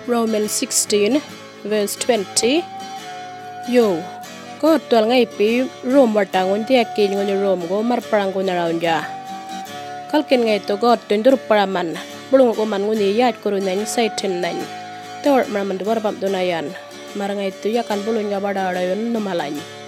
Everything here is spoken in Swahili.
Romans 16 verse 20 Yo ko tual ngai pi rom wartangun ti akin ngon rom go mar parangun around ya kalken ngai to god tundur paraman bulung ko man nguni yat kurunan satan nan tor man dwar pam donayan mar ngai tu yakan bulun ga bada rayon no malany